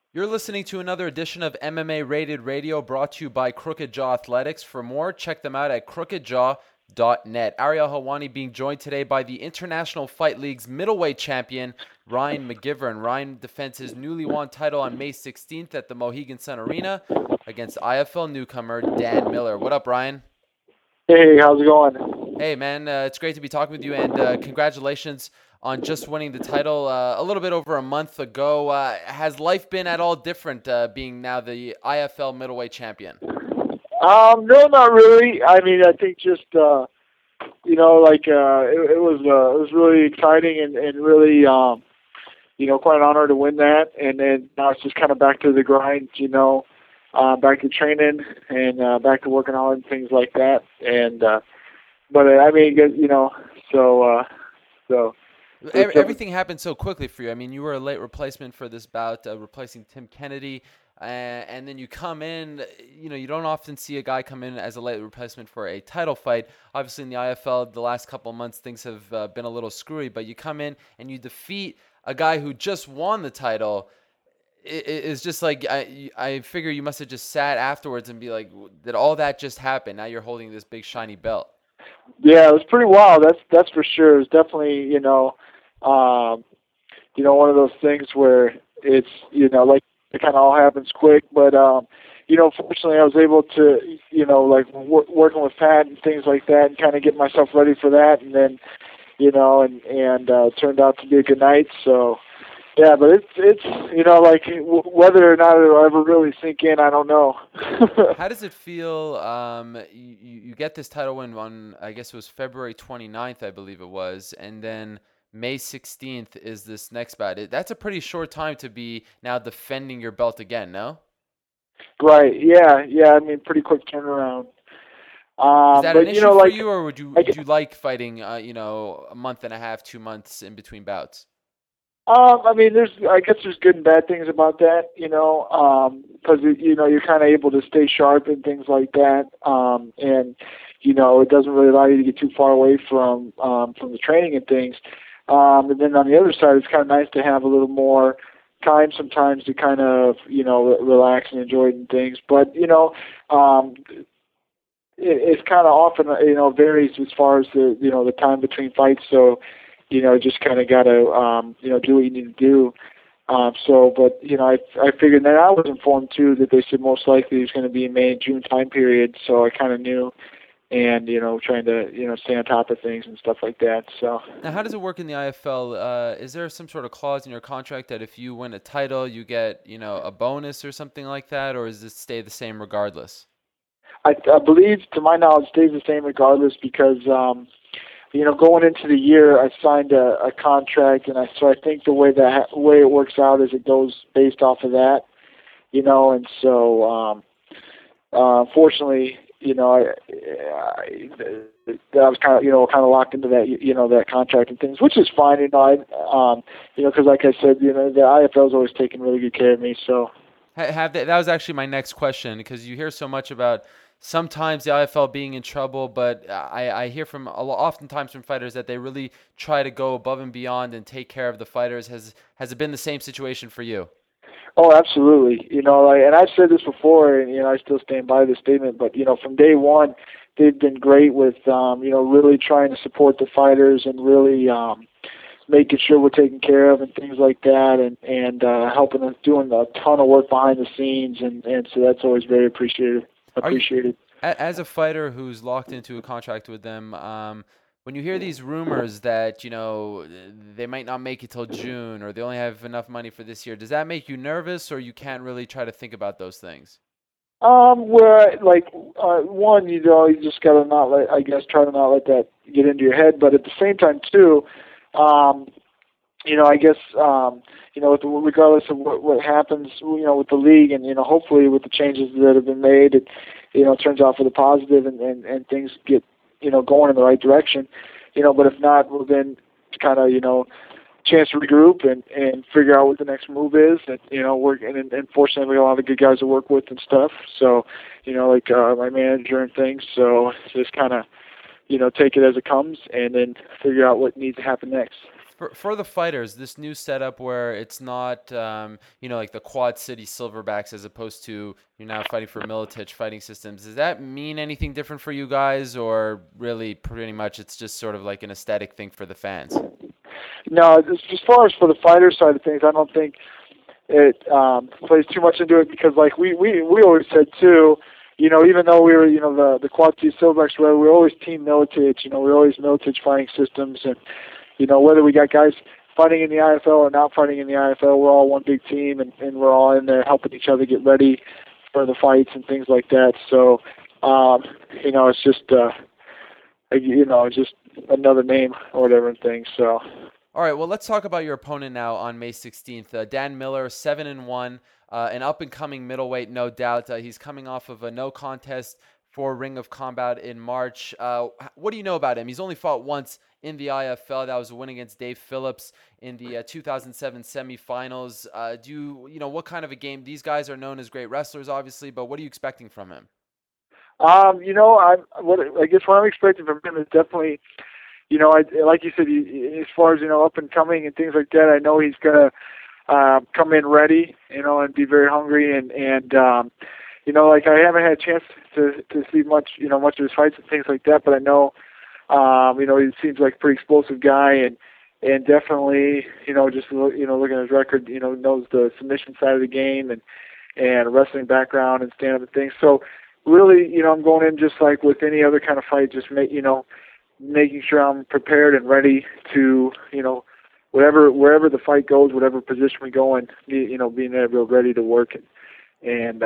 You're listening to another edition of MMA Rated Radio brought to you by Crooked Jaw Athletics. For more, check them out at crookedjaw.net. Ariel Helwani being joined today by the International Fight League's middleweight champion, Ryan McGivern. Ryan defends his newly won title on May 16th at the Mohegan Sun Arena against IFL newcomer Dan Miller. What up, Ryan? Hey, how's it going? Hey, man, it's great to be talking with you, and congratulations on just winning the title a little bit over a month ago. Has life been at all different being now the IFL middleweight champion? No, not really. I mean, I think just it was really exciting and really quite an honor to win that. And then now it's just kind of back to the grind, back to training and back to working hard and things like that. And I mean, so it's Everything happened so quickly for you. I mean, you were a late replacement for this bout, replacing Tim Kennedy. And then you come in, you don't often see a guy come in as a late replacement for a title fight. Obviously, in the IFL, the last couple of months, things have been a little screwy, but you come in and you defeat a guy who just won the title. It's just like, I figure you must have just sat afterwards and be like, did all that just happen? Now you're holding this big, shiny belt. yeah, it was pretty wild. That's for sure. It was definitely one of those things where it's like it kind of all happens quick. But fortunately, I was able to working with Pat and things like that, and kind of get myself ready for that, and then it turned out to be a good night. So yeah, but it's whether or not it'll ever really sink in, I don't know. How does it feel? You get this title win on, I guess it was February 29th, I believe it was, and then May 16th is this next bout. That's a pretty short time to be now defending your belt again, no? Right? Yeah. I mean, pretty quick turnaround. Is that an But issue for you, or would you I, would you like fighting, a month and a half, 2 months in between bouts? I mean, I guess there's good and bad things about that, because you're kind of able to stay sharp and things like that, and it doesn't really allow you to get too far away from the training and things. And then on the other side, it's kind of nice to have a little more time sometimes to kind of relax and enjoy it and things. But it's kind of often varies as far as the time between fights. So just kind of got to do what you need to do. But I figured that I was informed too that they said most likely it's going to be in May and June time period. So I kind of knew, and trying to stay on top of things and stuff like that. So Now, how does it work in the IFL? Is there some sort of clause in your contract that if you win a title, you get, a bonus or something like that, or does it stay the same regardless? I believe, to my knowledge, stays the same regardless because going into the year, I signed a contract, and I think the way it works out is it goes based off of that, and so fortunately, I was kind of locked into that, that contract and things, which is fine, because like I said, the IFL's always taken really good care of me, so. Have they, that was actually my next question because you hear so much about sometimes the IFL being in trouble, but I hear from oftentimes from fighters that they really try to go above and beyond and take care of the fighters. Has it been the same situation for you? Oh, absolutely. And I've said this before, and I still stand by this statement. But from day one, they've been great with really trying to support the fighters and really making sure we're taken care of and things like that, and helping us doing a ton of work behind the scenes, and so that's always very appreciated. Are you Appreciated. as a fighter who's locked into a contract with them? When you hear these rumors that they might not make it till June or they only have enough money for this year, does that make you nervous, or you can't really try to think about those things? Where one, you just gotta not let, I guess, try to not let that get into your head, but at the same time too, um, I guess, regardless of what happens, with the league and, hopefully with the changes that have been made, it turns out for the positive and things get, going in the right direction, but if not, well then kind of, chance to regroup and figure out what the next move is and, work, and fortunately we have a lot of good guys to work with and stuff. So, my manager and things. So just kind of, take it as it comes and then figure out what needs to happen next. For the fighters, this new setup where it's not, like the Quad City Silverbacks as opposed to you're now fighting for Militich fighting systems, does that mean anything different for you guys, or really pretty much it's just sort of like an aesthetic thing for the fans? No, as far as for the fighter side of things, I don't think it plays too much into it, because like we always said too, even though we were, the Quad City Silverbacks, where we're always Team Militich, we're always Militich fighting systems, and whether we got guys fighting in the IFL or not fighting in the IFL, we're all one big team, and we're all in there helping each other get ready for the fights and things like that. So, it's just, just another name or whatever and things. So. All right, well, let's talk about your opponent now on May 16th. Dan Miller, 7-1, an up-and-coming middleweight, no doubt. He's coming off of a no contest for Ring of Combat in March. What do you know about him? He's only fought once in the IFL. That was a win against Dave Phillips in the 2007 semifinals. What kind of a game? These guys are known as great wrestlers, obviously, but what are you expecting from him? I guess what I'm expecting from him is definitely, like you said, as far as, up and coming and things like that, I know he's going to come in ready, and be very hungry. And like I haven't had a chance to see much of his fights and things like that, but I know, he seems like a pretty explosive guy, and definitely, just, looking at his record, knows the submission side of the game and wrestling background and stand-up and things. So really, I'm going in just like with any other kind of fight, just making sure I'm prepared and ready to, wherever the fight goes, whatever position we go in, being there, real ready to work and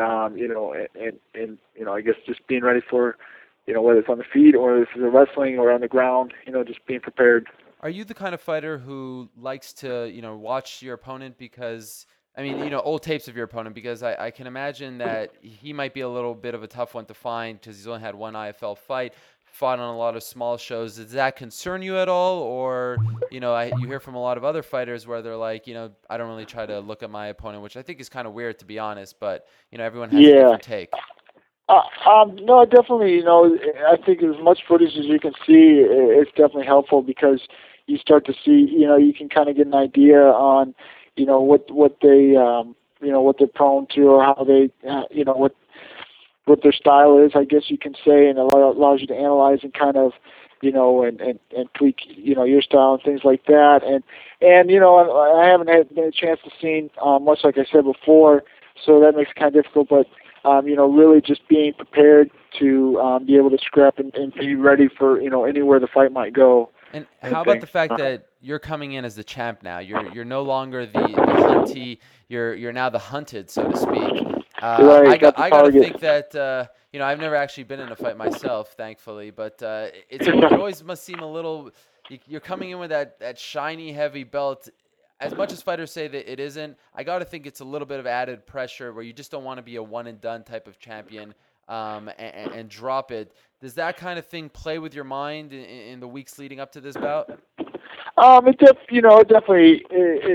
I guess just being ready for, whether it's on the feet or if it's wrestling or on the ground, just being prepared. Are you the kind of fighter who likes to, watch your opponent because, old tapes of your opponent, because I can imagine that he might be a little bit of a tough one to find because he's only had one IFL fight, fought on a lot of small shows. Does that concern you at all? Or, you hear from a lot of other fighters where they're like, I don't really try to look at my opponent, which I think is kind of weird, to be honest, but, everyone has a different take. No, definitely, I think as much footage as you can see, it's definitely helpful, because you start to see, you can kind of get an idea on, what they, what they're prone to, or how they, what their style is, I guess you can say, and it allows you to analyze and kind of, and tweak, your style and things like that. And I haven't had a chance to see much, like I said before, so that makes it kind of difficult, but, really just being prepared to be able to scrap and be ready for, anywhere the fight might go. And how about the fact that you're coming in as the champ now? You're no longer the hunty. You're now the hunted, so to speak. Right, I got to think that I've never actually been in a fight myself, thankfully, but it always must seem a little. You're coming in with that shiny, heavy belt. As much as fighters say that it isn't, I got to think it's a little bit of added pressure where you just don't want to be a one and done type of champion and drop it. Does that kind of thing play with your mind in the weeks leading up to this bout? Definitely.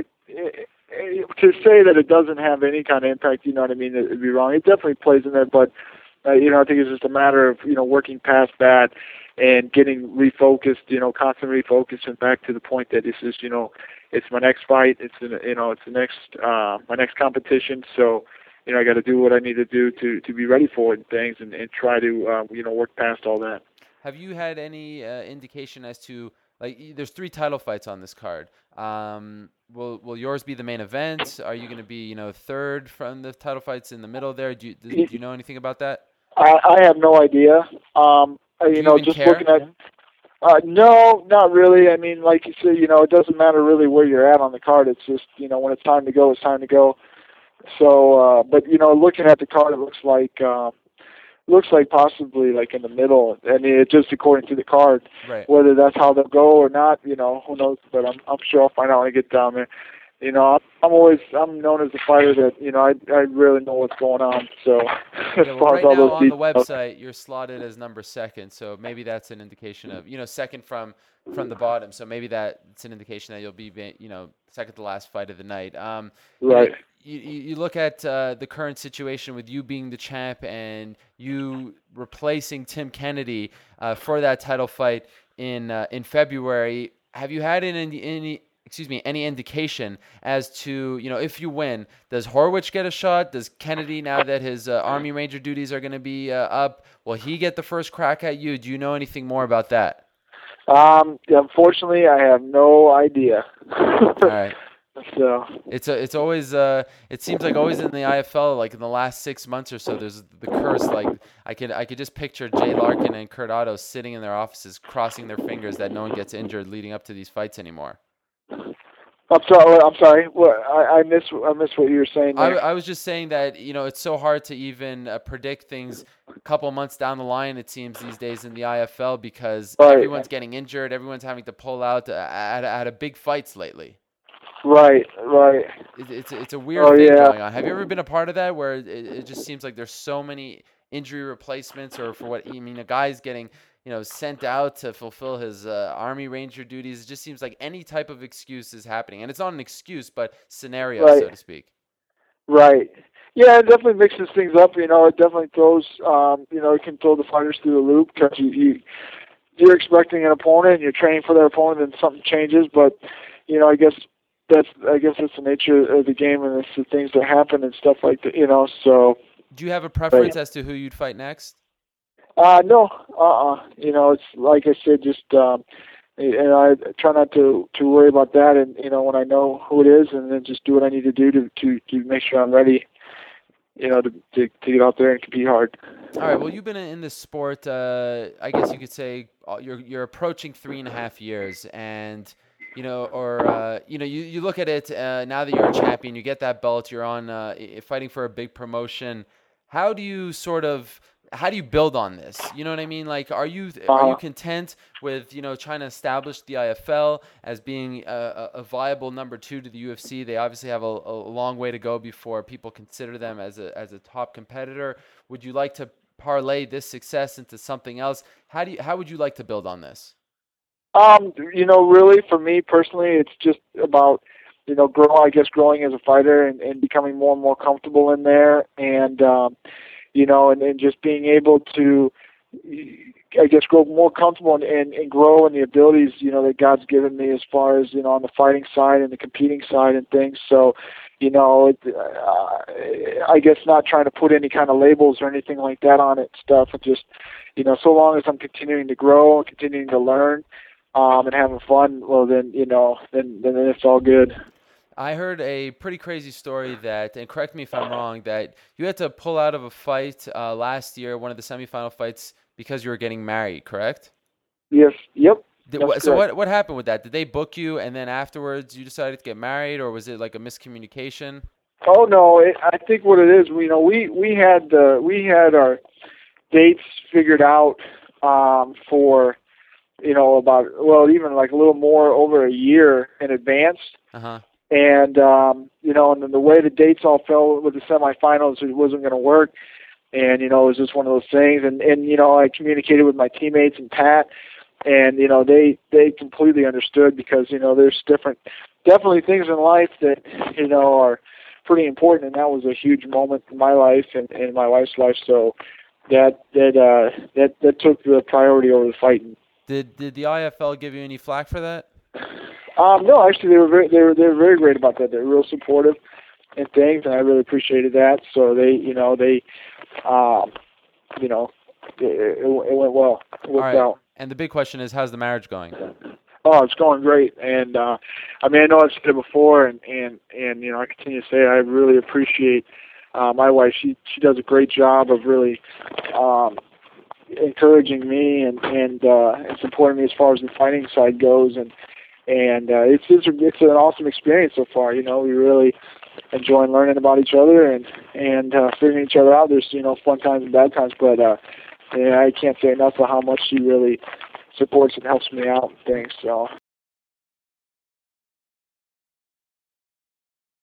To say that it doesn't have any kind of impact, it'd be wrong. It definitely plays in there, but I think it's just a matter of working past that and getting refocused, constantly refocused and back to the point that this is, it's my next fight. It's it's the next my next competition. So I got to do what I need to do to be ready for it and things, and try to work past all that. Have you had any indication as to, like, there's 3 title fights on this card? Will yours be the main event? Are you going to be third from the title fights in the middle there? Do you know anything about that? I have no idea. Do you even just care? looking at. No, not really. I mean, like you said, it doesn't matter really where you're at on the card. It's just, when it's time to go, it's time to go. So, but looking at the card, it looks like possibly like in the middle. I mean, it's just according to the card. Right. Whether that's how they'll go or not, who knows? But I'm sure I'll find out when I get down there. I'm known as a fighter that I really know what's going on. So as far right as all now those on the details, website, you're slotted as number 2nd. So maybe that's an indication of second from the bottom. So maybe that's an indication that you'll be second to last fight of the night. right. You look at the current situation with you being the champ and you replacing Tim Kennedy for that title fight in February. Have you had any excuse me, any indication as to, if you win, does Horwich get a shot? Does Kennedy, now that his Army Ranger duties are going to be up, will he get the first crack at you? Do you know anything more about that? Unfortunately, I have no idea. All right. So It's always it seems like always in the IFL, like in the last 6 months or so, there's the curse. Like I could just picture Jay Larkin and Kurt Otto sitting in their offices crossing their fingers that no one gets injured leading up to these fights anymore. I'm sorry. What I missed what you were saying there. I was just saying that it's so hard to even predict things a couple months down the line, it seems, these days in the IFL, because everyone's getting injured, everyone's having to pull out at a big fights lately. Right. It's a weird thing going on. Have you ever been a part of that, where it just seems like there's so many injury replacements, or for what, I mean, a guy's getting sent out to fulfill his Army Ranger duties? It just seems like any type of excuse is happening, and it's not an excuse, but scenario, so to speak. Right. Yeah, it definitely mixes things up. It definitely throws, it can throw the fighters through the loop, because you're expecting an opponent and you're training for that opponent, and something changes. But I guess that's the nature of the game, and it's the things that happen and stuff like that. So. Do you have a preference as to who you'd fight next? No. It's like I said, just and I try not to worry about that, and when I know who it is, and then just do what I need to do to make sure I'm ready, to get out there and compete hard. All right. Well, you've been in this sport, I guess you could say, you're approaching 3.5 years, and you look at it now that you're a champion, you get that belt, you're on fighting for a big promotion. How do you build on this? You know what I mean? Like, are you content with trying to establish the IFL as being a viable number 2 to the UFC? They obviously have a long way to go before people consider them as a top competitor. Would you like to parlay this success into something else? How would you like to build on this? Really, for me personally, it's just about growing as a fighter, and becoming more and more comfortable in there, and and just being able to, grow more comfortable and grow in the abilities, that God's given me, as far as, on the fighting side and the competing side and things. So, I guess not trying to put any kind of labels or anything like that on it, stuff. It just, so long as I'm continuing to grow and continuing to learn, and having fun, well, then it's all good. I heard a pretty crazy story that, and correct me if I'm wrong, that you had to pull out of a fight last year, one of the semifinal fights, because you were getting married, correct? Yes. Yep. So what happened with that? Did they book you, and then afterwards you decided to get married, or was it like a miscommunication? Oh no, I think what it is, we had our dates figured out for even like a little more over a year in advance. Uh-huh. And and then the way the dates all fell with the semifinals, it wasn't going to work. And it was just one of those things. And I communicated with my teammates and Pat, and they completely understood, because there's definitely things in life that are pretty important, and that was a huge moment in my life and in my wife's life. So that took the priority over the fighting. Did the IFL give you any flack for that? No, actually, they were very great about that. They're real supportive and things, and I really appreciated that. So it went well. It worked out. And the big question is, how's the marriage going? Oh, it's going great. And I know I've said it before, and I continue to say it. I really appreciate my wife. She does a great job of really encouraging me and supporting me as far as the fighting side goes, and it's an awesome experience so far. We really enjoy learning about each other and figuring each other out. There's fun times and bad times, but I can't say enough of how much she really supports and helps me out and things. So.